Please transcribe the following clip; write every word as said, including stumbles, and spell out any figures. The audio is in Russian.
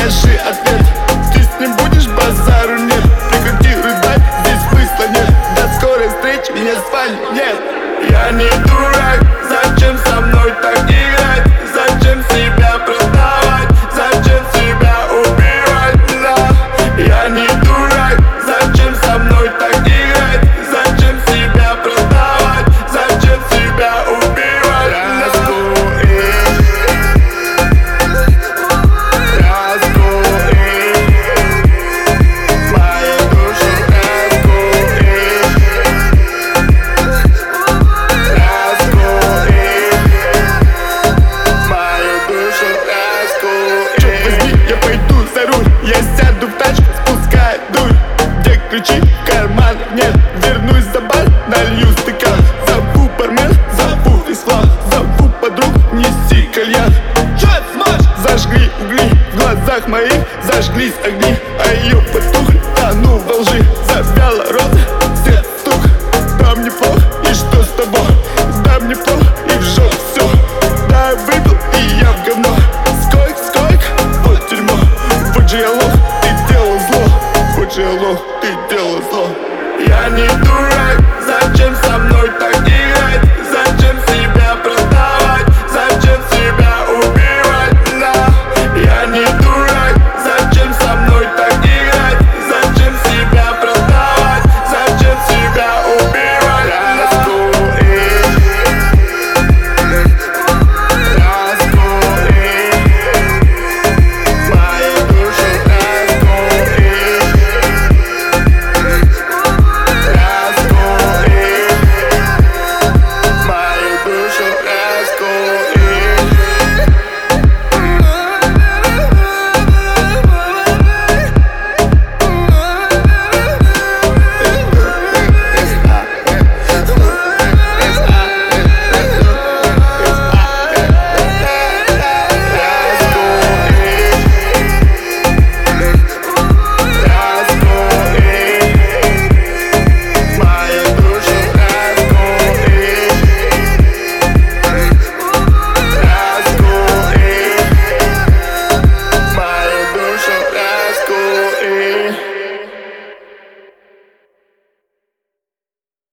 скажи ответ. Ты с ним будешь, базару нет. Прекрати рыдать, здесь смысла нет. До скорой встречи, меня с вами нет. Я не дурак, зачем со мной так играть? Зачем себя продавать? Зачем себя убивать? Да, я не дурак, зачем со мной так играть? Зачем себя продавать? Зачем себя убивать? Я сяду в тачку, спускай дурь. Где ключи? Карман нет. Вернусь за бар, налью стакан. Зову бармен, зову ислам. Зову подруг, неси кальян. Чё смажь? Зажгли угли, в глазах моих зажглись огни. А ее потухли, тону во лжи. Завяла роза, свет стук. Да мне плохо, и что с тобой? Да мне плохо, и в жопу все. Да, я выпил, и я в говно. Сколько, сколько? Вот тюрьма. Вот же я лох, ты делал зло. Вот же я лох, ты делал зло. Я не